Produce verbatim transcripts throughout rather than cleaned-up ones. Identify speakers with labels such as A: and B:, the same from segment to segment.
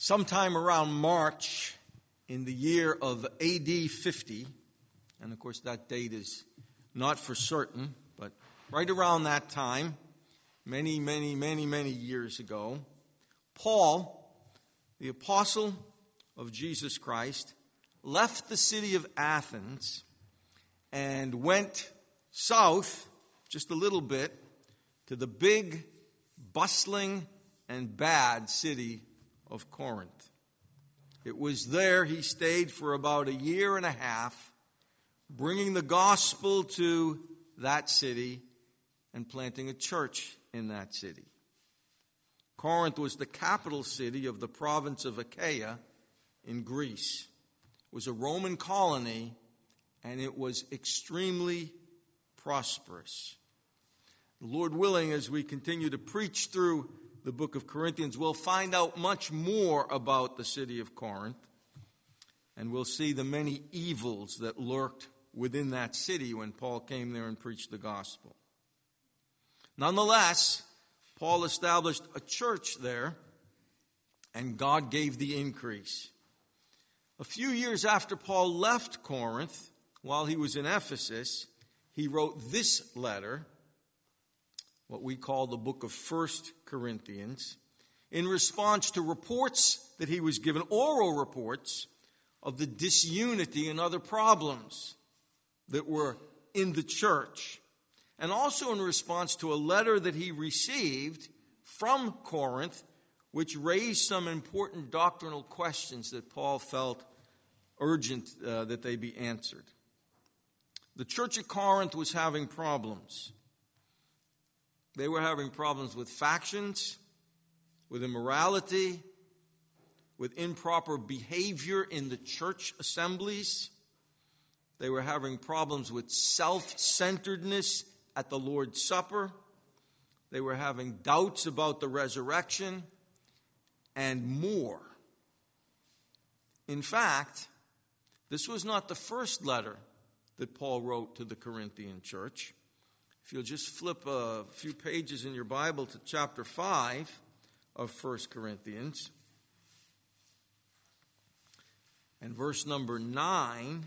A: Sometime around March in the year of A D fifty, and of course that date is not for certain, but right around that time, many, many, many, many years ago, Paul, the apostle of Jesus Christ, left the city of Athens and went south just a little bit to the big, bustling, and bad city of Corinth. It was there he stayed for about a year and a half, bringing the gospel to that city and planting a church in that city. Corinth was the capital city of the province of Achaia in Greece. It was a Roman colony, and it was extremely prosperous. Lord willing, as we continue to preach through the book of Corinthians, we'll find out much more about the city of Corinth, and we'll see the many evils that lurked within that city when Paul came there and preached the gospel. Nonetheless, Paul established a church there, and God gave the increase. A few years after Paul left Corinth, while he was in Ephesus, he wrote this letter, what we call the book of First Corinthians, in response to reports that he was given, oral reports, of the disunity and other problems that were in the church, and also in response to a letter that he received from Corinth, which raised some important doctrinal questions that Paul felt urgent uh, that they be answered. The church at Corinth was having problems. They were having problems with factions, with immorality, with improper behavior in the church assemblies. They were having problems with self-centeredness at the Lord's Supper. They were having doubts about the resurrection and more. In fact, this was not the first letter that Paul wrote to the Corinthian church. If you'll just flip a few pages in your Bible to chapter five of First Corinthians, and verse number nine,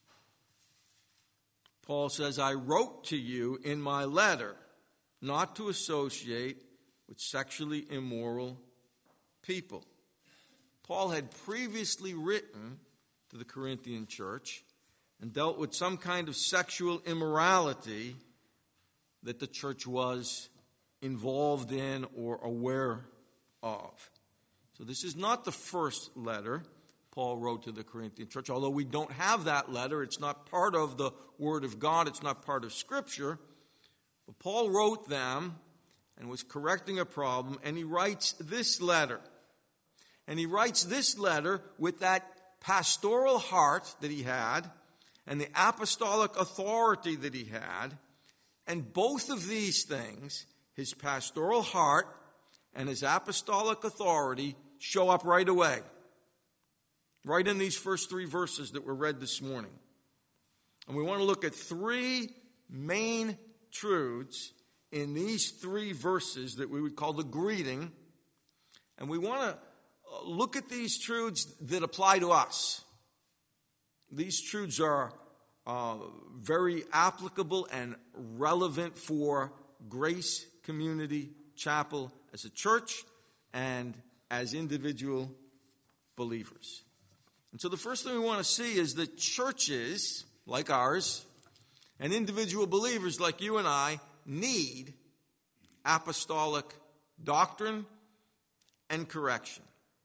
A: Paul says, I wrote to you in my letter not to associate with sexually immoral people. Paul had previously written to the Corinthian church and dealt with some kind of sexual immorality that the church was involved in or aware of. So this is not the first letter Paul wrote to the Corinthian church, although we don't have that letter. It's not part of the Word of God. It's not part of Scripture. But Paul wrote them and was correcting a problem, and he writes this letter. And he writes this letter with that pastoral heart that he had and the apostolic authority that he had. And both of these things, his pastoral heart and his apostolic authority, show up right away. Right in these first three verses that were read this morning. And we want to look at three main truths in these three verses that we would call the greeting. And we want to look at these truths that apply to us. These truths are uh, very applicable and relevant for Grace Community Chapel as a church and as individual believers. And so the first thing we want to see is that churches like ours and individual believers like you and I need apostolic doctrine and correction.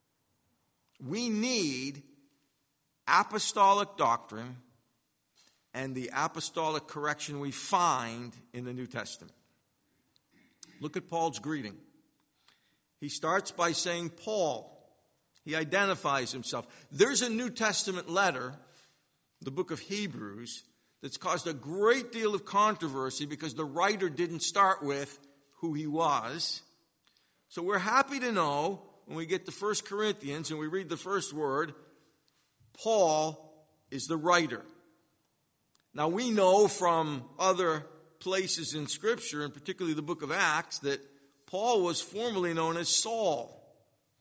A: We need apostolic doctrine and the apostolic correction we find in the New Testament. Look at Paul's greeting. He starts by saying, Paul. He identifies himself. There's a New Testament letter, the book of Hebrews, that's caused a great deal of controversy because the writer didn't start with who he was. So we're happy to know when we get to First Corinthians and we read the first word, Paul is the writer. Now we know from other places in Scripture, and particularly the book of Acts, that Paul was formerly known as Saul.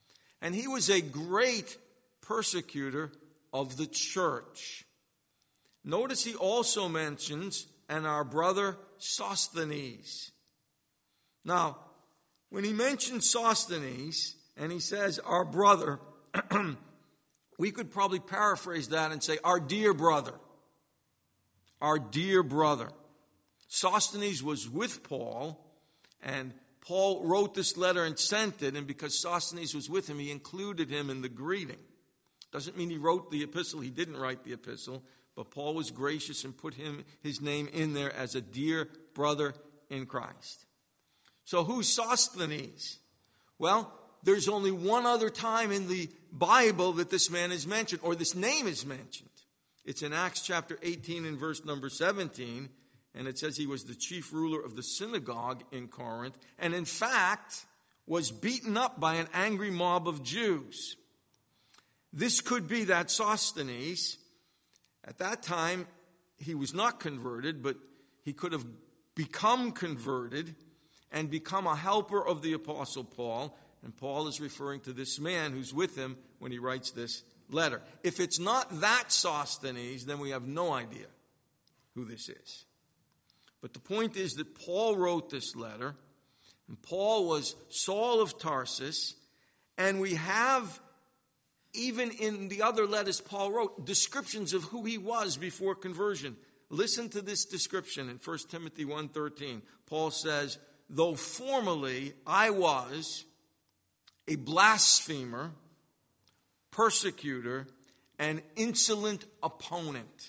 A: And he was a great persecutor of the church. Notice he also mentions, and our brother Sosthenes. Now, when he mentions Sosthenes, and he says, our brother, we could probably paraphrase that and say, our dear brother. Our dear brother. Sosthenes was with Paul, and Paul wrote this letter and sent it, and because Sosthenes was with him, he included him in the greeting. Doesn't mean he wrote the epistle. He didn't write the epistle, but Paul was gracious and put him his name in there as a dear brother in Christ. So who's Sosthenes? Well, there's only one other time in the Bible that this man is mentioned, or this name is mentioned. It's in Acts chapter eighteen and verse number seventeen, and it says he was the chief ruler of the synagogue in Corinth, and in fact was beaten up by an angry mob of Jews. This could be that Sosthenes. At that time, he was not converted, but he could have become converted and become a helper of the Apostle Paul. And Paul is referring to this man who's with him when he writes this letter. If it's not that Sosthenes, then we have no idea who this is. But the point is that Paul wrote this letter, and Paul was Saul of Tarsus, and we have, even in the other letters Paul wrote, descriptions of who he was before conversion. Listen to this description in First Timothy one thirteen. Paul says, though formerly I was a blasphemer, persecutor, and insolent opponent.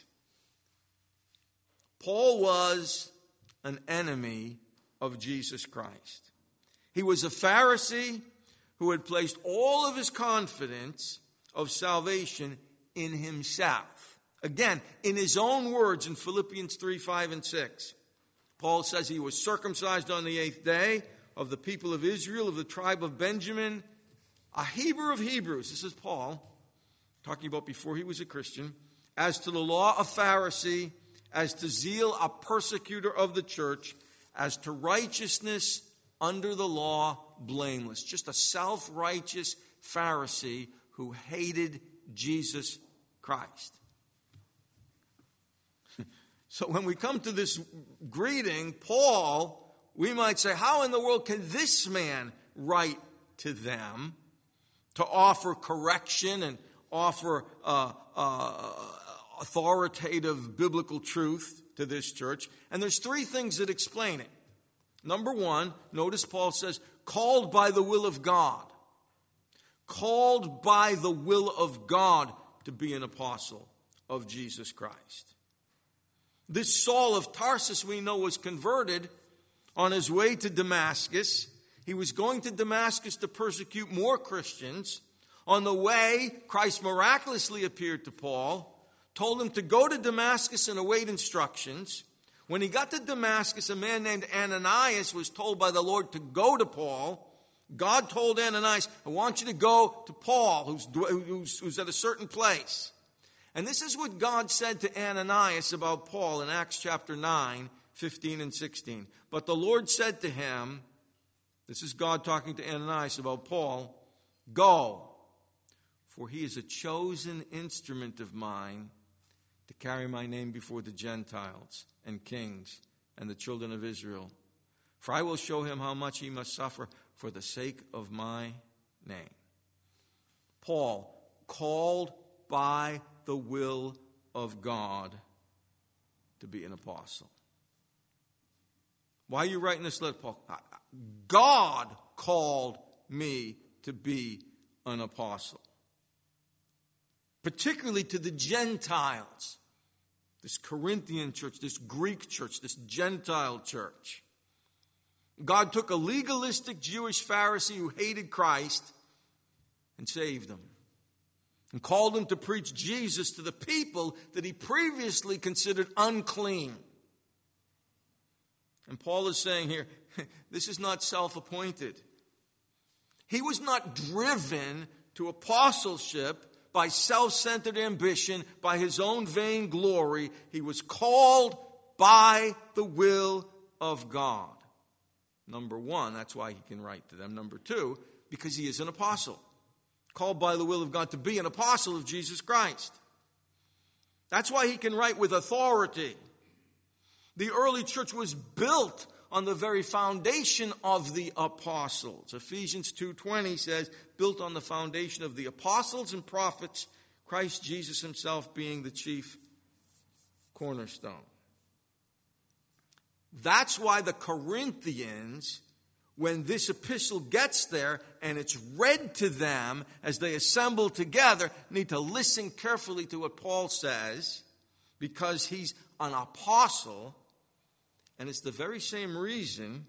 A: Paul was an enemy of Jesus Christ. He was a Pharisee who had placed all of his confidence of salvation in himself. Again, in his own words in Philippians three, five, and six, Paul says he was circumcised on the eighth day, of the people of Israel, of the tribe of Benjamin, a Hebrew of Hebrews. This is Paul, talking about before he was a Christian. As to the law, a Pharisee. As to zeal, a persecutor of the church. As to righteousness, under the law, blameless. Just a self-righteous Pharisee who hated Jesus Christ. So when we come to this greeting, Paul, we might say, how in the world can this man write to them to offer correction and offer uh, uh, authoritative biblical truth to this church? And there's three things that explain it. Number one, notice Paul says, called by the will of God. Called by the will of God to be an apostle of Jesus Christ. This Saul of Tarsus, we know, was converted on his way to Damascus. He was going to Damascus to persecute more Christians. On the way, Christ miraculously appeared to Paul, told him to go to Damascus and await instructions. When he got to Damascus, a man named Ananias was told by the Lord to go to Paul. God told Ananias, I want you to go to Paul, who's, who's, who's at a certain place. And this is what God said to Ananias about Paul in Acts chapter nine, fifteen and sixteen. But the Lord said to him, this is God talking to Ananias about Paul, go, for he is a chosen instrument of mine to carry my name before the Gentiles and kings and the children of Israel. For I will show him how much he must suffer for the sake of my name. Paul, called by the will of God to be an apostle. Why are you writing this letter, Paul? God called me to be an apostle. Particularly to the Gentiles. This Corinthian church, this Greek church, this Gentile church. God took a legalistic Jewish Pharisee who hated Christ and saved him. And called him to preach Jesus to the people that he previously considered unclean. And Paul is saying here, this is not self-appointed. He was not driven to apostleship by self-centered ambition, by his own vain glory. He was called by the will of God. Number one, that's why he can write to them. Number two, because he is an apostle. called by the will of God to be an apostle of Jesus Christ. That's why he can write with authority. The early church was built on the very foundation of the apostles. Ephesians two twenty says, built on the foundation of the apostles and prophets, Christ Jesus himself being the chief cornerstone. That's why the Corinthians, when this epistle gets there and it's read to them as they assemble together, need to listen carefully to what Paul says, because he's an apostle. And it's the very same reason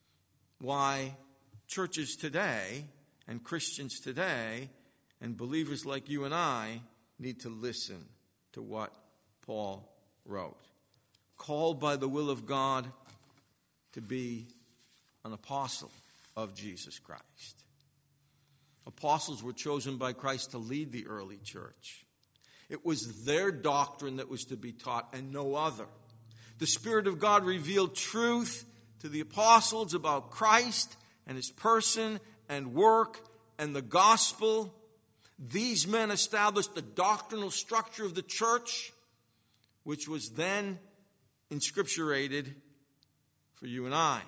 A: why churches today and Christians today and believers like you and I need to listen to what Paul wrote. Called by the will of God to be an apostle of Jesus Christ. Apostles were chosen by Christ to lead the early church. It was their doctrine that was to be taught and no other. The Spirit of God revealed truth to the apostles about Christ and his person and work and the gospel. These men established the doctrinal structure of the church, which was then inscripturated for you and I.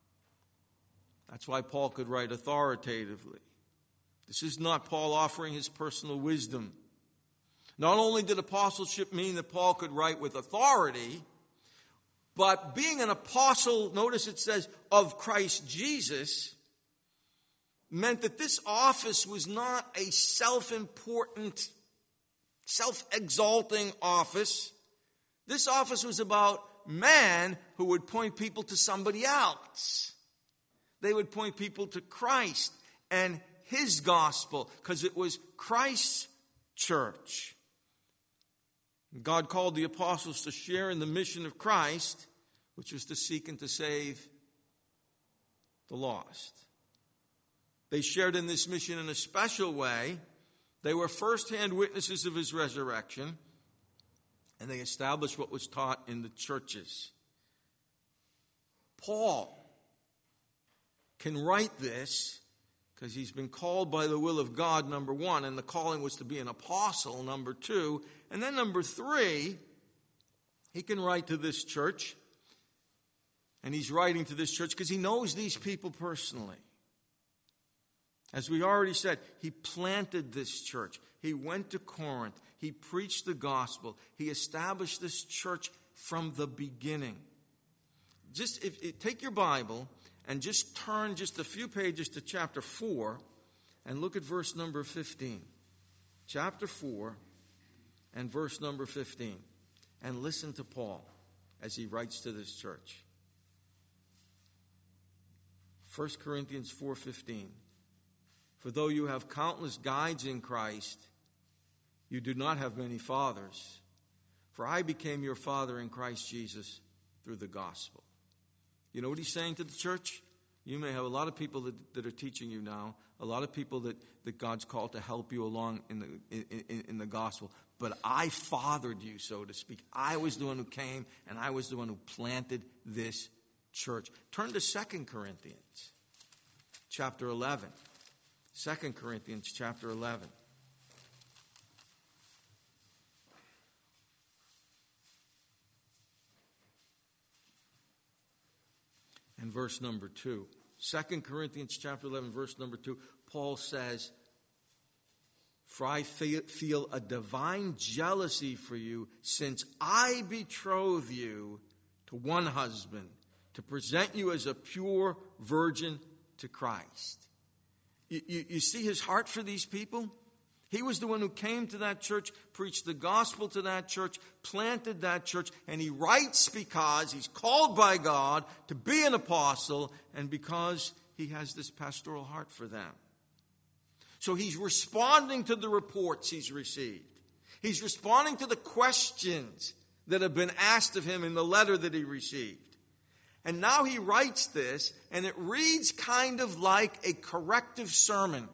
A: That's why Paul could write authoritatively. This is not Paul offering his personal wisdom. Not only did apostleship mean that Paul could write with authority, but being an apostle, notice it says, of Christ Jesus, meant that this office was not a self-important, self-exalting office. This office was about man who would point people to somebody else. They would point people to Christ and his gospel, because it was Christ's church. God called the apostles to share in the mission of Christ, which was to seek and to save the lost. They shared in this mission in a special way. They were first-hand witnesses of his resurrection, and they established what was taught in the churches. Paul can write this because he's been called by the will of God, number one, and the calling was to be an apostle, number two. And then number three, he can write to this church, and he's writing to this church because he knows these people personally. As we already said, he planted this church. He went to Corinth. He preached the gospel. He established this church from the beginning. Just if, if, take your Bible and just turn just a few pages to chapter four and look at verse number fifteen. Chapter four and verse number fifteen. And listen to Paul as he writes to this church. First Corinthians four fifteen. For though you have countless guides in Christ, you do not have many fathers. For I became your father in Christ Jesus through the gospel. You know what he's saying to the church? You may have a lot of people that, that are teaching you now, a lot of people that, that God's called to help you along in the, in, in, in the gospel. But I fathered you, so to speak. I was the one who came, and I was the one who planted this church. Turn to Second Corinthians chapter eleven. Second Corinthians chapter eleven. And verse number two. Second Corinthians chapter eleven, verse number two. Paul says, for I feel a divine jealousy for you, since I betroth you to one husband, to present you as a pure virgin to Christ. You, you, you see his heart for these people? He was the one who came to that church, preached the gospel to that church, planted that church, and he writes because he's called by God to be an apostle and because he has this pastoral heart for them. So he's responding to the reports he's received. He's responding to the questions that have been asked of him in the letter that he received. And now he writes this, and it reads kind of like a corrective sermon.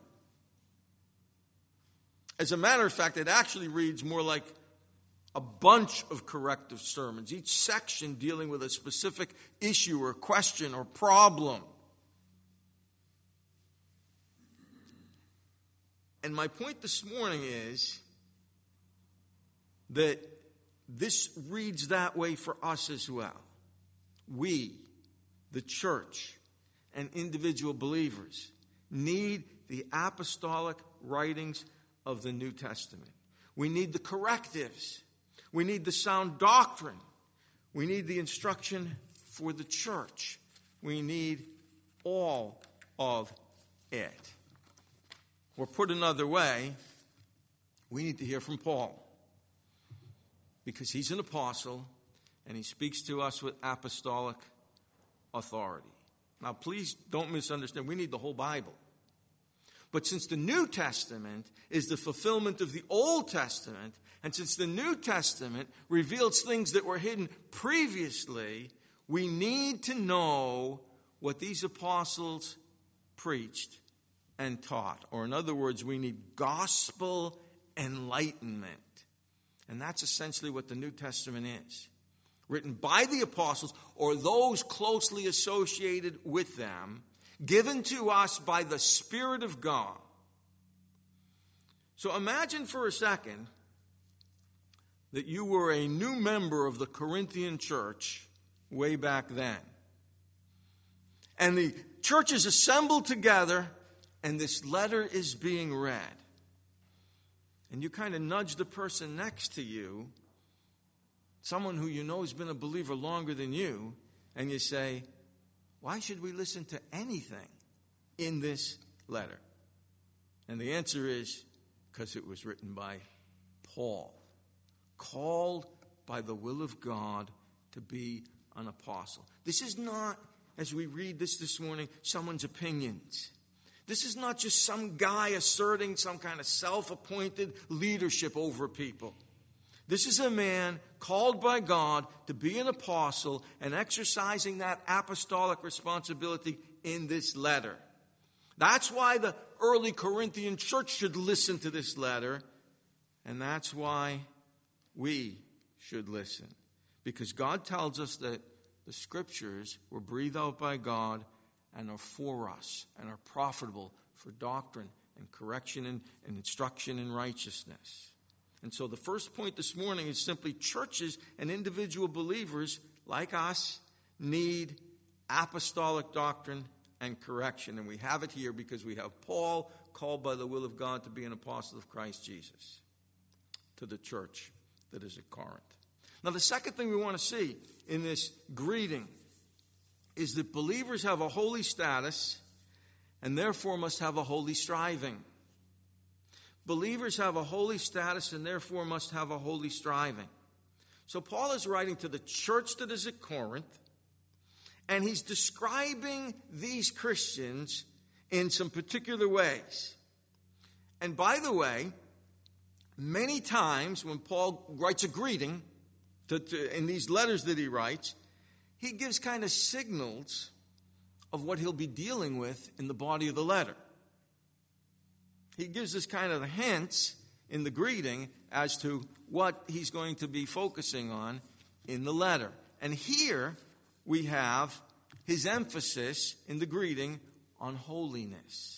A: As a matter of fact, it actually reads more like a bunch of corrective sermons, each section dealing with a specific issue or question or problem. And my point this morning is that this reads that way for us as well. We, the church, and individual believers need the apostolic writings of the New Testament. We need the correctives. We need the sound doctrine. We need the instruction for the church. We need all of it. Or put another way, we need to hear from Paul, because he's an apostle and he speaks to us with apostolic authority. Now, please don't misunderstand. We need the whole Bible. But since the New Testament is the fulfillment of the Old Testament, and since the New Testament reveals things that were hidden previously, we need to know what these apostles preached and taught. Or in other words, we need gospel enlightenment. And that's essentially what the New Testament is. Written by the apostles or those closely associated with them, given to us by the Spirit of God. So imagine for a second that you were a new member of the Corinthian church way back then. And the church is assembled together and this letter is being read. And you kind of nudge the person next to you, someone who you know has been a believer longer than you, and you say, why should we listen to anything in this letter? And the answer is, because it was written by Paul, called by the will of God to be an apostle. This is not, as we read this this morning, someone's opinions. This is not just some guy asserting some kind of self-appointed leadership over people. This is a man called by God to be an apostle and exercising that apostolic responsibility in this letter. That's why the early Corinthian church should listen to this letter, and that's why we should listen. Because God tells us that the Scriptures were breathed out by God and are for us and are profitable for doctrine and correction and, and instruction in righteousness. And so the first point this morning is simply churches and individual believers like us need apostolic doctrine and correction. And we have it here because we have Paul called by the will of God to be an apostle of Christ Jesus to the church that is at Corinth. Now the second thing we want to see in this greeting is that believers have a holy status and therefore must have a holy striving. Believers have a holy status and therefore must have a holy striving. So Paul is writing to the church that is at Corinth, and he's describing these Christians in some particular ways. And by the way, many times when Paul writes a greeting to, to, in these letters that he writes, he gives kind of signals of what he'll be dealing with in the body of the letter. He gives us kind of the hints in the greeting as to what he's going to be focusing on in the letter. And here we have his emphasis in the greeting on holiness.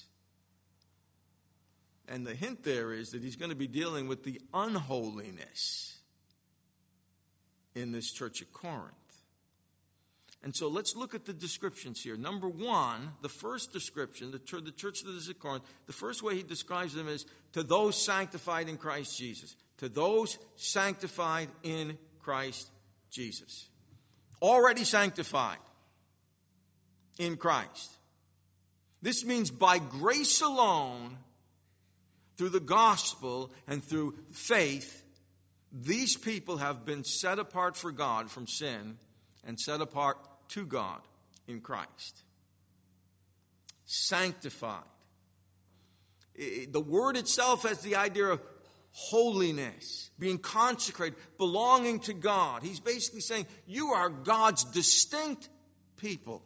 A: And the hint there is that he's going to be dealing with the unholiness in this church at Corinth. And so let's look at the descriptions here. Number one, the first description, the church, the church that is at Corinth, the first way he describes them is to those sanctified in Christ Jesus. To those sanctified in Christ Jesus. Already sanctified in Christ. This means by grace alone, through the gospel and through faith, these people have been set apart for God from sin and set apart to God in Christ. Sanctified. The word itself has the idea of holiness, being consecrated, belonging to God. He's basically saying, you are God's distinct people.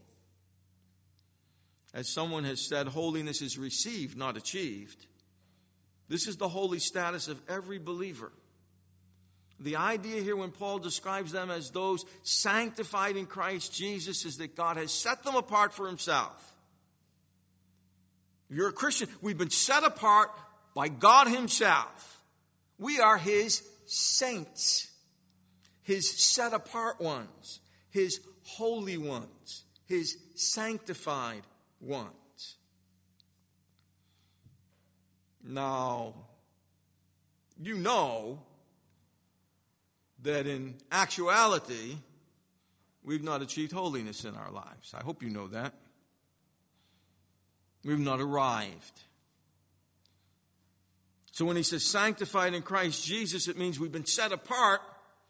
A: As someone has said, holiness is received, not achieved. This is the holy status of every believer. The idea here when Paul describes them as those sanctified in Christ Jesus is that God has set them apart for himself. If you're a Christian, we've been set apart by God himself. We are his saints, his set-apart ones, his holy ones, his sanctified ones. Now, you know that in actuality, we've not achieved holiness in our lives. I hope you know that. We've not arrived. So when he says sanctified in Christ Jesus, it means we've been set apart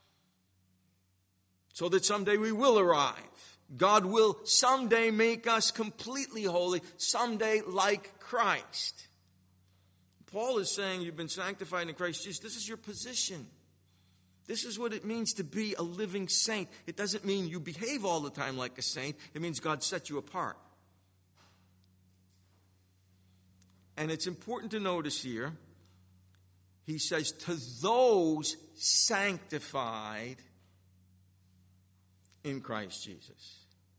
A: so that someday we will arrive. God will someday make us completely holy, someday like Christ. Paul is saying you've been sanctified in Christ Jesus. This is your position. This is what it means to be a living saint. It doesn't mean you behave all the time like a saint. It means God set you apart. And it's important to notice here, he says, to those sanctified in Christ Jesus.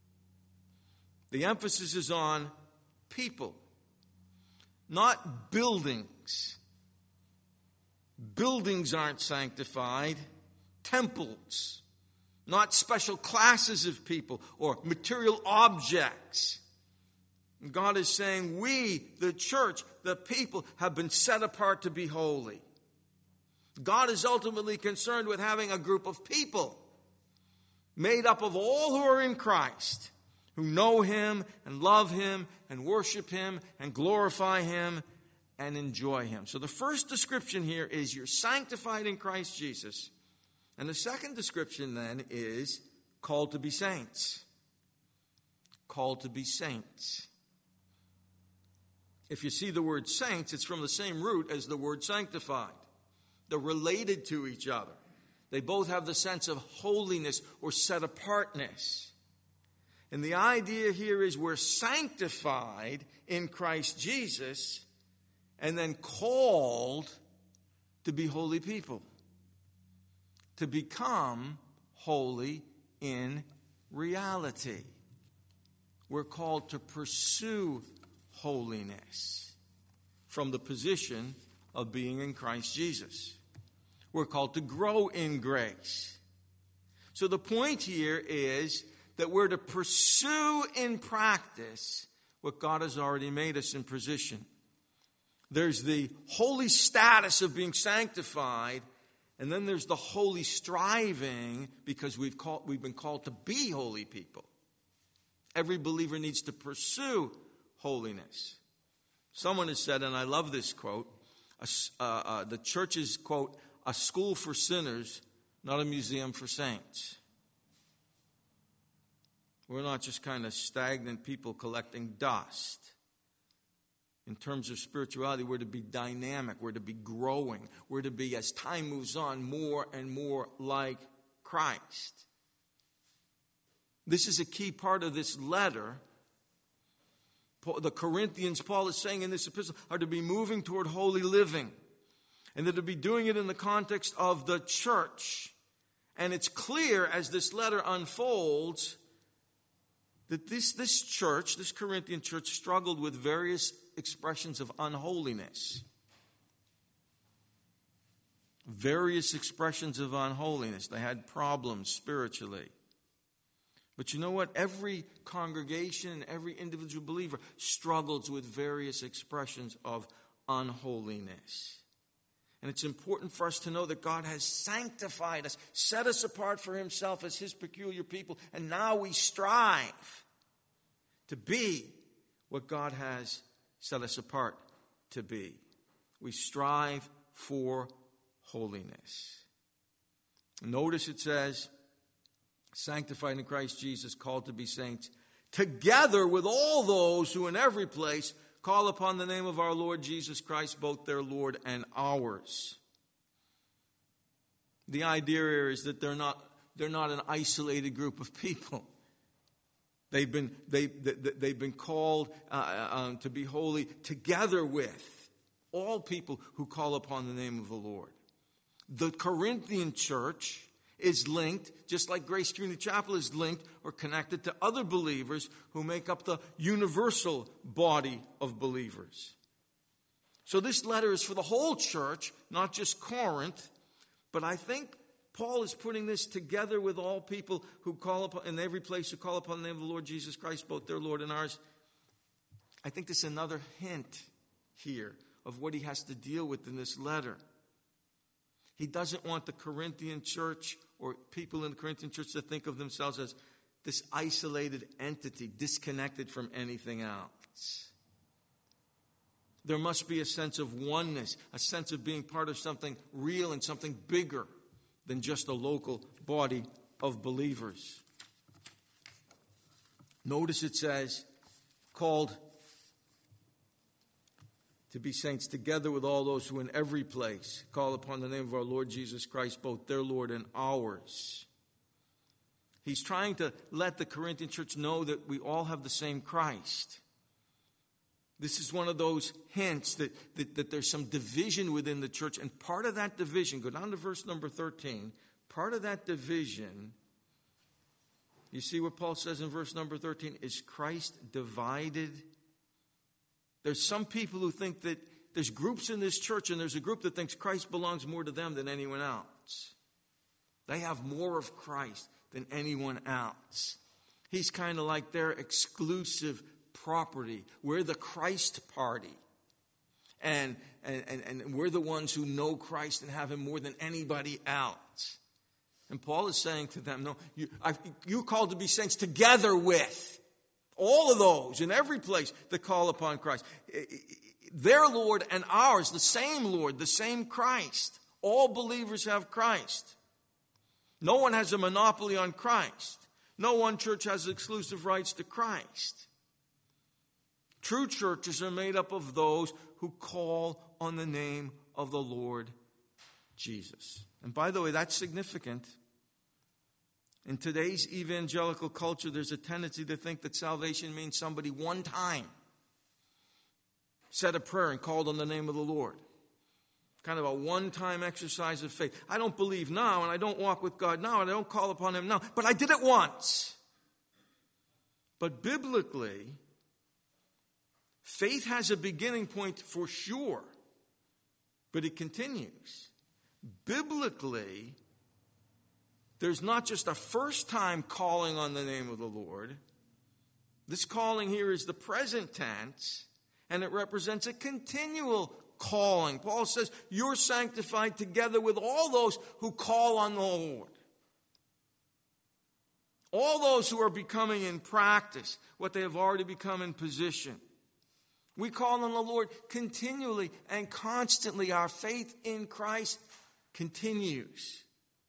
A: The emphasis is on people, not buildings. Buildings aren't sanctified. Temples, not special classes of people or material objects. God is saying we, the church, the people, have been set apart to be holy. God is ultimately concerned with having a group of people made up of all who are in Christ, who know him and love him and worship him and glorify him and enjoy him. So the first description here is you're sanctified in Christ Jesus. And the second description then is called to be saints. Called to be saints. If you see the word saints, it's from the same root as the word sanctified. They're related to each other. They both have the sense of holiness or set apartness. And the idea here is we're sanctified in Christ Jesus and then called to be holy people. To become holy in reality. We're called to pursue holiness from the position of being in Christ Jesus. We're called to grow in grace. So the point here is that we're to pursue in practice what God has already made us in position. There's the holy status of being sanctified, and then there's the holy striving because we've called, we've been called to be holy people. Every believer needs to pursue holiness. Someone has said, and I love this quote, uh, uh, the church is, quote, a school for sinners, not a museum for saints. We're not just kind of stagnant people collecting dust. In terms of spirituality, we're to be dynamic. We're to be growing. We're to be, as time moves on, more and more like Christ. This is a key part of this letter. The Corinthians, Paul is saying in this epistle, are to be moving toward holy living. And they're to be doing it in the context of the church. And it's clear as this letter unfolds that this, this church, this Corinthian church, struggled with various expressions of unholiness. Various expressions of unholiness. They had problems spiritually. But you know what? Every congregation, every individual believer struggles with various expressions of unholiness. And it's important for us to know that God has sanctified us, set us apart for himself as his peculiar people, and now we strive to be what God has set us apart to be. We strive for holiness. Notice it says, sanctified in Christ Jesus, called to be saints, together with all those who in every place call upon the name of our Lord Jesus Christ, both their Lord and ours. The idea here is that they're not, they're not an isolated group of people. They've been, they, they, they've been called uh, um, to be holy together with all people who call upon the name of the Lord. The Corinthian church is linked, just like Grace Community Chapel is linked or connected to other believers who make up the universal body of believers. So this letter is for the whole church, not just Corinth. But I think Paul is putting this together with all people who call upon, in every place who call upon the name of the Lord Jesus Christ, both their Lord and ours. I think this is another hint here of what he has to deal with in this letter. He doesn't want the Corinthian church or people in the Corinthian church to think of themselves as this isolated entity, disconnected from anything else. There must be a sense of oneness, a sense of being part of something real and something bigger than just a local body of believers. Notice it says, called to be saints together with all those who in every place call upon the name of our Lord Jesus Christ, both their Lord and ours. He's trying to let the Corinthian church know that we all have the same Christ. This is one of those hints that, that, that there's some division within the church. And part of that division, go down to verse number thirteen, part of that division, you see what Paul says in verse number thirteen, is Christ divided? There's some people who think that there's groups in this church, and there's a group that thinks Christ belongs more to them than anyone else. They have more of Christ than anyone else. He's kind of like their exclusive property. We're the Christ party. And, and, and, and we're the ones who know Christ and have him more than anybody else. And Paul is saying to them, no, you, I, you're called to be saints together with all of those in every place that call upon Christ. Their Lord and ours, the same Lord, the same Christ. All believers have Christ. No one has a monopoly on Christ. No one church has exclusive rights to Christ. True churches are made up of those who call on the name of the Lord Jesus. And by the way, that's significant. In today's evangelical culture, there's a tendency to think that salvation means somebody one time said a prayer and called on the name of the Lord. Kind of a one-time exercise of faith. I don't believe now, and I don't walk with God now, and I don't call upon him now, but I did it once. But biblically, faith has a beginning point for sure, but it continues. Biblically, there's not just a first time calling on the name of the Lord. This calling here is the present tense, and it represents a continual calling. Paul says, you're sanctified together with all those who call on the Lord. All those who are becoming in practice what they have already become in position. We call on the Lord continually and constantly. Our faith in Christ continues.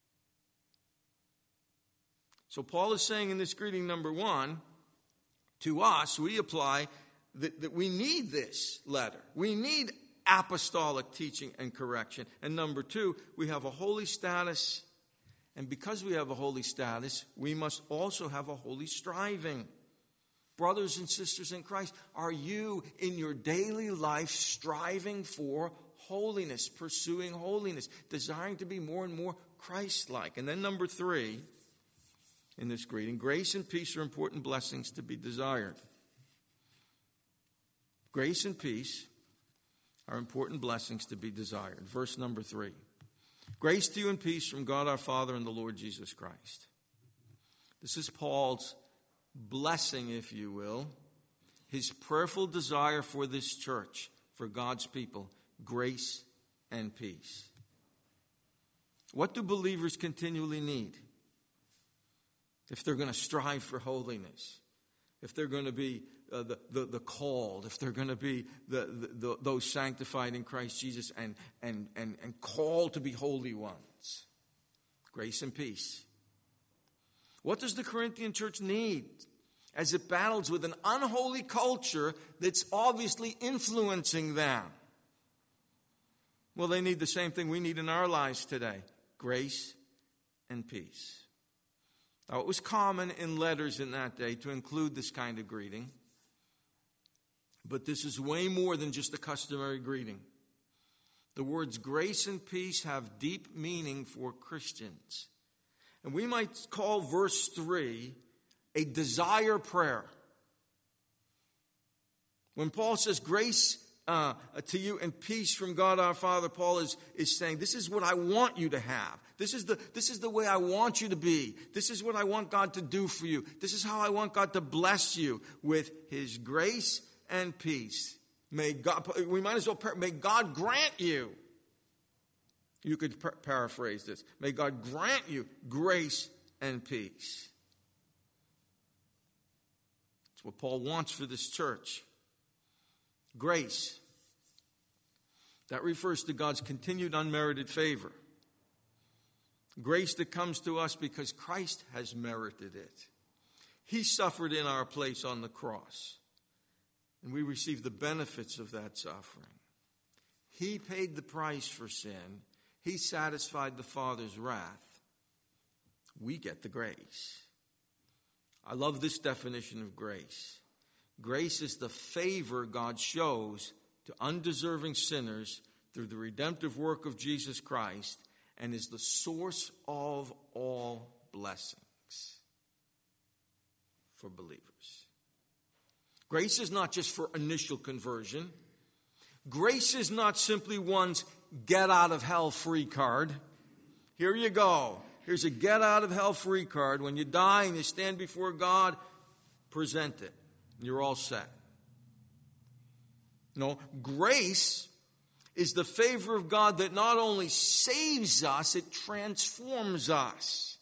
A: So Paul is saying in this greeting, number one, to us, we apply that, that we need this letter. We need apostolic teaching and correction. And number two, we have a holy status. And because we have a holy status, we must also have a holy striving. Brothers and sisters in Christ, are you in your daily life striving for holiness, pursuing holiness, desiring to be more and more Christ-like? And then number three, in this greeting, grace and peace are important blessings to be desired. Grace and peace are important blessings to be desired. Verse number three. Grace to you and peace from God our Father and the Lord Jesus Christ. This is Paul's blessing, if you will, his prayerful desire for this church, for God's people, grace and peace. What do believers continually need? If they're going to strive for holiness, if they're going to be uh, the, the, the called, if they're going to be the, the, the, those sanctified in Christ Jesus and, and, and, and called to be holy ones, grace and peace. What does the Corinthian church need as it battles with an unholy culture that's obviously influencing them? Well, they need the same thing we need in our lives today, grace and peace. Now, it was common in letters in that day to include this kind of greeting. But this is way more than just a customary greeting. The words grace and peace have deep meaning for Christians. And we might call verse three a desire prayer. When Paul says grace uh, to you and peace from God our Father, Paul is, is saying, this is what I want you to have. This is the, this is the way I want you to be. This is what I want God to do for you. This is how I want God to bless you with his grace and peace. May God, we might as well, may God grant you. You could par- paraphrase this. May God grant you grace and peace. That's what Paul wants for this church. Grace. That refers to God's continued unmerited favor. Grace that comes to us because Christ has merited it. He suffered in our place on the cross. And we receive the benefits of that suffering. He paid the price for sin. He satisfied the Father's wrath. We get the grace. I love this definition of grace. Grace is the favor God shows to undeserving sinners through the redemptive work of Jesus Christ and is the source of all blessings for believers. Grace is not just for initial conversion. Grace is not simply one's get out of hell free card. Here you go. Here's a get out of hell free card. When you die and you stand before God, present it. You're all set. No, grace is the favor of God that not only saves us, it transforms us.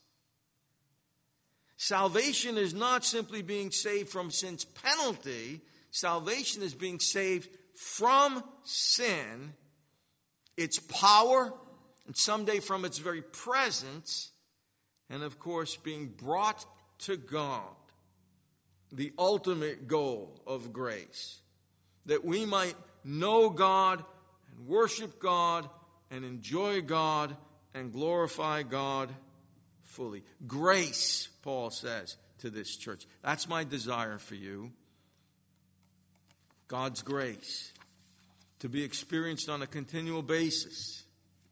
A: Salvation is not simply being saved from sin's penalty. Salvation is being saved from sin, its power, and someday from its very presence, and of course being brought to God. The ultimate goal of grace, that we might know God and worship God and enjoy God and glorify God fully. Grace, Paul says to this church. That's my desire for you. God's grace to be experienced on a continual basis.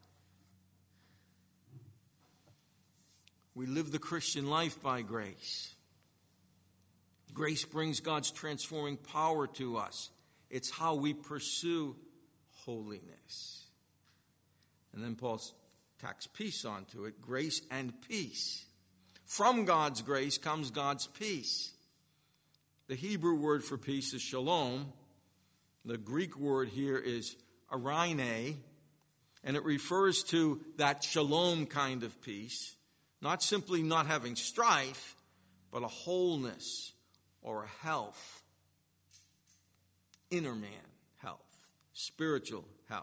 A: We live the Christian life by grace. Grace brings God's transforming power to us. It's how we pursue holiness. And then Paul tacks peace onto it, grace and peace. From God's grace comes God's peace. The Hebrew word for peace is shalom. The Greek word here is eirene, and it refers to that shalom kind of peace, not simply not having strife, but a wholeness or a health, inner man health, spiritual health.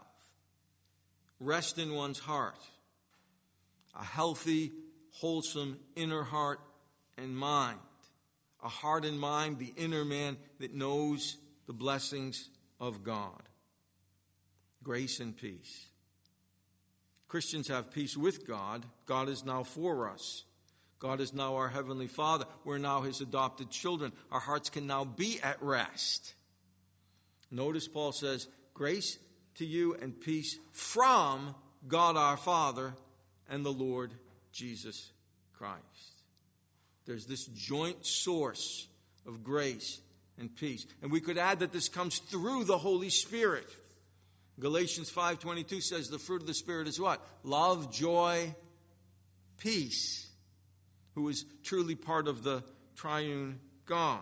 A: Rest in one's heart, a healthy, wholesome inner heart and mind, a heart and mind, the inner man that knows the blessings of God. Grace and peace. Christians have peace with God. God is now for us. God is now our Heavenly Father. We're now His adopted children. Our hearts can now be at rest. Notice Paul says, grace to you and peace from God our Father and the Lord Jesus Christ. There's this joint source of grace and peace. And we could add that this comes through the Holy Spirit. Galatians five twenty-two says the fruit of the Spirit is what? Love, joy, peace. Who is truly part of the triune God.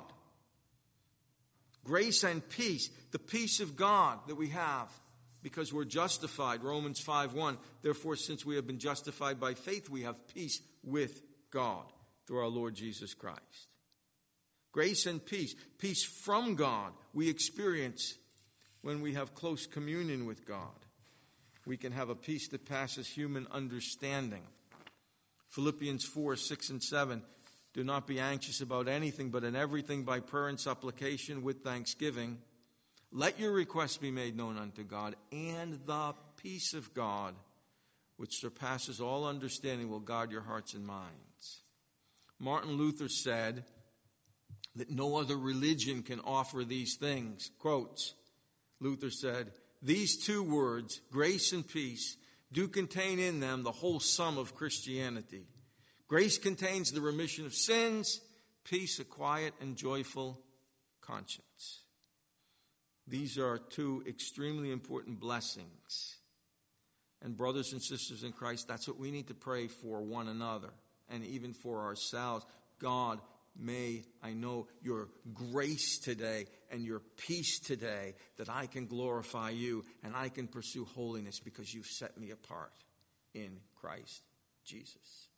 A: Grace and peace. The peace of God that we have because we're justified. Romans five one. Therefore, since we have been justified by faith, we have peace with God through our Lord Jesus Christ. Grace and peace. Peace from God we experience when we have close communion with God. We can have a peace that passes human understanding. Philippians four, six, and seven. Do not be anxious about anything, but in everything by prayer and supplication with thanksgiving. Let your requests be made known unto God, and the peace of God, which surpasses all understanding, will guard your hearts and minds. Martin Luther said that no other religion can offer these things. Quotes, Luther said, these two words, grace and peace, do contain in them the whole sum of Christianity. Grace contains the remission of sins, peace, a quiet and joyful conscience. These are two extremely important blessings. And brothers and sisters in Christ, that's what we need to pray for one another and even for ourselves. God, may I know your grace today and your peace today, that I can glorify you and I can pursue holiness because you've set me apart in Christ Jesus.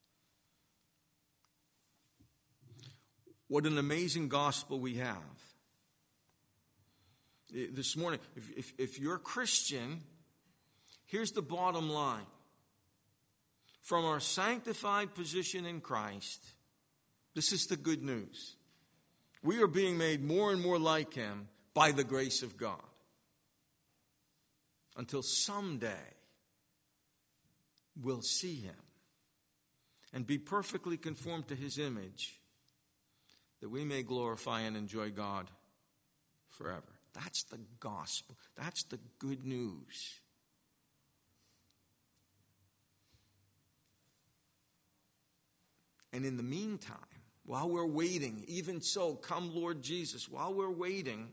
A: What an amazing gospel we have. This morning, if, if, if you're a Christian, here's the bottom line. From our sanctified position in Christ, this is the good news. We are being made more and more like him by the grace of God. Until someday we'll see him and be perfectly conformed to his image, that we may glorify and enjoy God forever. That's the gospel. That's the good news. And in the meantime, while we're waiting, even so, come Lord Jesus, while we're waiting,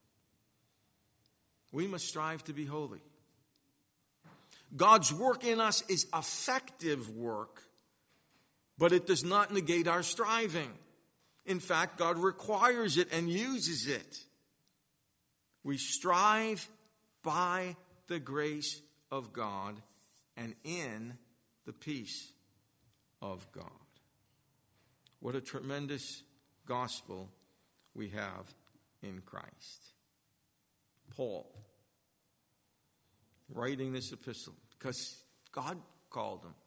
A: we must strive to be holy. God's work in us is effective work, but it does not negate our striving. In fact, God requires it and uses it. We strive by the grace of God and in the peace of God. What a tremendous gospel we have in Christ. Paul, writing this epistle, because God called him.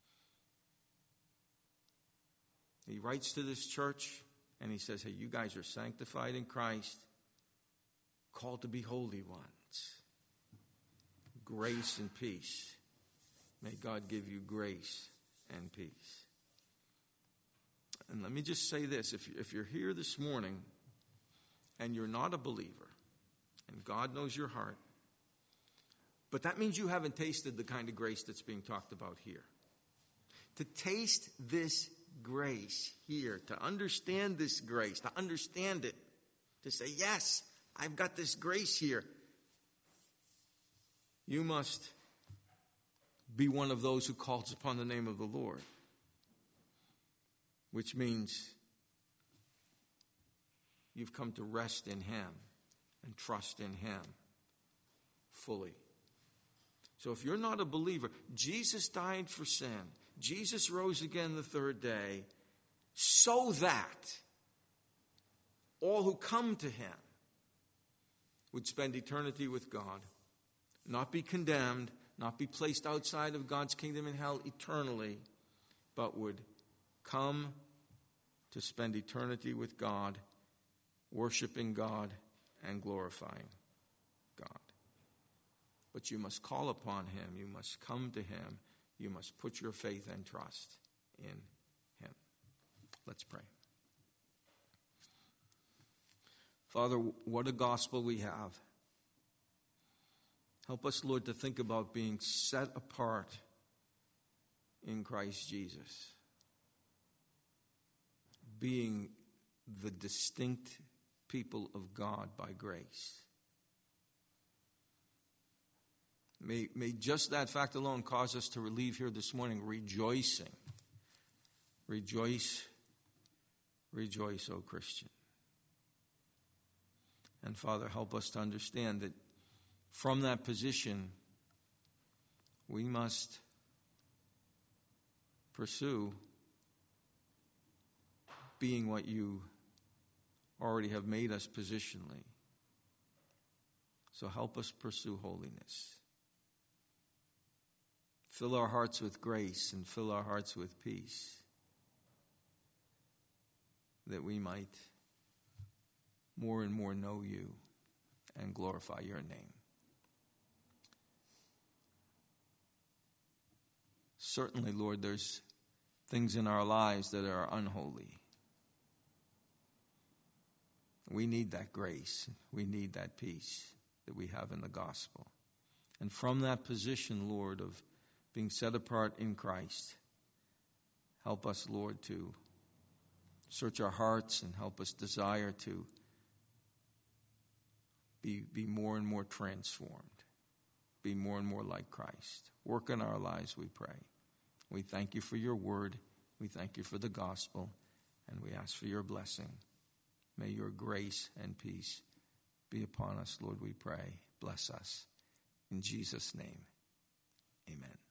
A: He writes to this church and he says, hey, you guys are sanctified in Christ, called to be holy ones. Grace and peace. May God give you grace and peace. And let me just say this. If, if you're here this morning and you're not a believer, and God knows your heart, but that means you haven't tasted the kind of grace that's being talked about here. To taste this grace here, to understand this grace, to understand it, to say, yes, I've got this grace here. You must be one of those who calls upon the name of the Lord, which means you've come to rest in him and trust in him fully. So if you're not a believer, Jesus died for sin. Jesus rose again the third day so that all who come to him would spend eternity with God, not be condemned, not be placed outside of God's kingdom in hell eternally, but would come to spend eternity with God, worshiping God and glorifying God. But you must call upon him. You must come to him. You must put your faith and trust in him. Let's pray. Father, what a gospel we have. Help us, Lord, to think about being set apart in Christ Jesus. Being the distinct people of God by grace. May, may just that fact alone cause us to leave here this morning rejoicing. Rejoice, rejoice, O Christian. And Father, help us to understand that from that position, we must pursue being what you already have made us positionally. So help us pursue holiness. Fill our hearts with grace and fill our hearts with peace, that we might more and more know you and glorify your name. Certainly, Lord, there's things in our lives that are unholy. We need that grace. We need that peace that we have in the gospel. And from that position, Lord, of being set apart in Christ, help us, Lord, to search our hearts and help us desire to be, be more and more transformed, be more and more like Christ. Work in our lives, we pray. We thank you for your word. We thank you for the gospel, and we ask for your blessing. May your grace and peace be upon us, Lord, we pray. Bless us. In Jesus' name, amen.